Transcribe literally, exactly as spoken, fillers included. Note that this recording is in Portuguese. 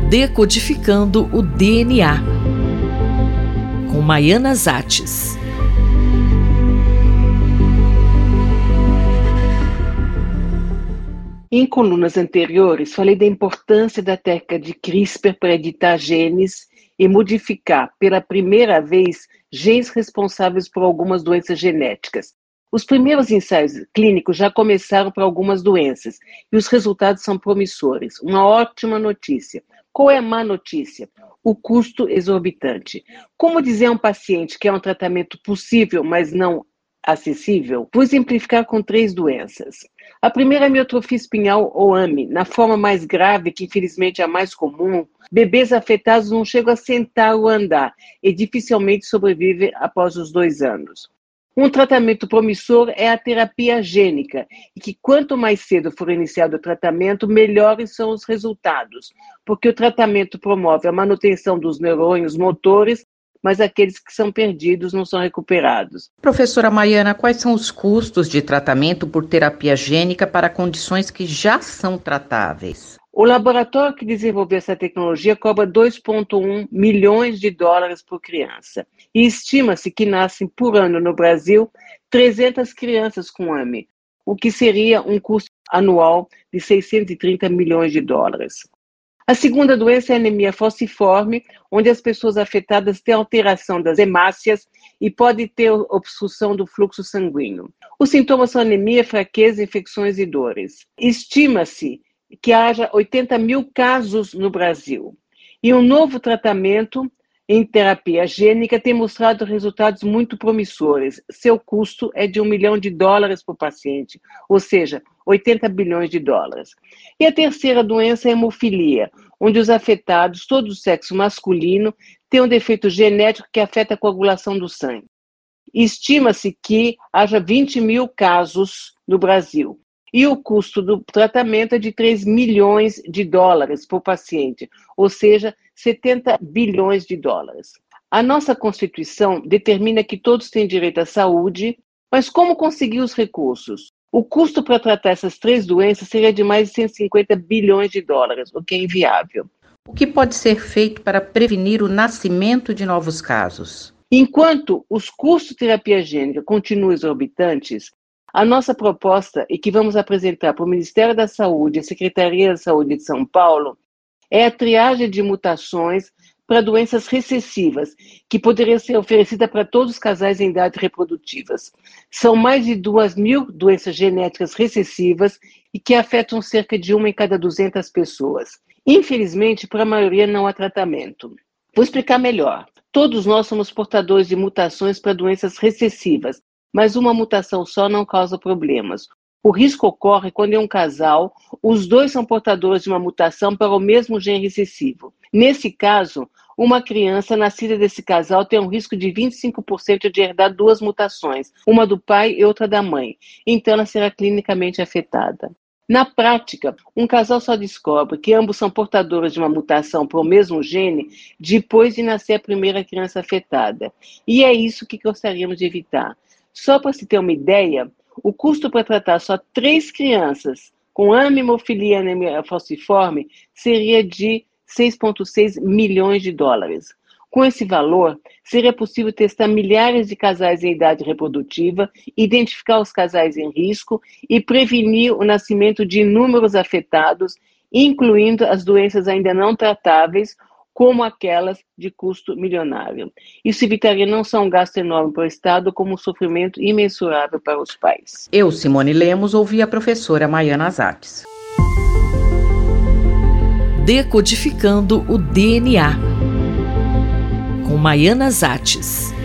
Decodificando o D N A, com Maiana Zates. Em colunas anteriores, falei da importância da técnica de CRISPR para editar genes e modificar, pela primeira vez, genes responsáveis por algumas doenças genéticas. Os primeiros ensaios clínicos já começaram para algumas doenças e os resultados são promissores. Uma ótima notícia. Qual é a má notícia? O custo exorbitante. Como dizer a um paciente que é um tratamento possível, mas não acessível? Vou exemplificar com três doenças. A primeira é a miotrofia espinhal ou A M E, na forma mais grave, que infelizmente é a mais comum. Bebês afetados não chegam a sentar ou andar e dificilmente sobrevivem após os dois anos. Um tratamento promissor é a terapia gênica, e que quanto mais cedo for iniciado o tratamento, melhores são os resultados, porque o tratamento promove a manutenção dos neurônios motores, mas aqueles que são perdidos não são recuperados. Professora Maiana, quais são os custos de tratamento por terapia gênica para condições que já são tratáveis? O laboratório que desenvolveu essa tecnologia cobra dois vírgula um milhões de dólares por criança. E estima-se que nascem por ano no Brasil trezentas crianças com A M E, o que seria um custo anual de seiscentos e trinta milhões de dólares. A segunda doença é a anemia falciforme, onde as pessoas afetadas têm alteração das hemácias e podem ter obstrução do fluxo sanguíneo. Os sintomas são anemia, fraqueza, infecções e dores. Estima-se que haja oitenta mil casos no Brasil. E um novo tratamento em terapia gênica tem mostrado resultados muito promissores. Seu custo é de um milhão de dólares por paciente, ou seja, oitenta bilhões de dólares. E a terceira doença é a hemofilia, onde os afetados, todo o sexo masculino, têm um defeito genético que afeta a coagulação do sangue. Estima-se que haja vinte mil casos no Brasil. E o custo do tratamento é de três milhões de dólares por paciente, ou seja, setenta bilhões de dólares. A nossa Constituição determina que todos têm direito à saúde, mas como conseguir os recursos? O custo para tratar essas três doenças seria de mais de cento e cinquenta bilhões de dólares, o que é inviável. O que pode ser feito para prevenir o nascimento de novos casos? Enquanto os custos de terapia gênica continuam exorbitantes, a nossa proposta, e que vamos apresentar para o Ministério da Saúde e a Secretaria da Saúde de São Paulo, é a triagem de mutações para doenças recessivas, que poderia ser oferecida para todos os casais em idade reprodutivas. São mais de duas mil doenças genéticas recessivas e que afetam cerca de uma em cada duzentas pessoas. Infelizmente, para a maioria não há tratamento. Vou explicar melhor. Todos nós somos portadores de mutações para doenças recessivas, mas uma mutação só não causa problemas. O risco ocorre quando em um casal, os dois são portadores de uma mutação para o mesmo gene recessivo. Nesse caso, uma criança nascida desse casal tem um risco de vinte e cinco por cento de herdar duas mutações, uma do pai e outra da mãe. Então ela será clinicamente afetada. Na prática, um casal só descobre que ambos são portadores de uma mutação para o mesmo gene depois de nascer a primeira criança afetada. E é isso que gostaríamos de evitar. Só para se ter uma ideia, o custo para tratar só três crianças com A M E, hemofilia e anemia falciforme seria de seis vírgula seis milhões de dólares. Com esse valor, seria possível testar milhares de casais em idade reprodutiva, identificar os casais em risco e prevenir o nascimento de inúmeros afetados, incluindo as doenças ainda não tratáveis, como aquelas de custo milionário. Isso evitaria não só um gasto enorme para o Estado, como um sofrimento imensurável para os pais. Eu, Simone Lemos, ouvi a professora Maiana Zates. Decodificando o D N A, com Maiana Zates.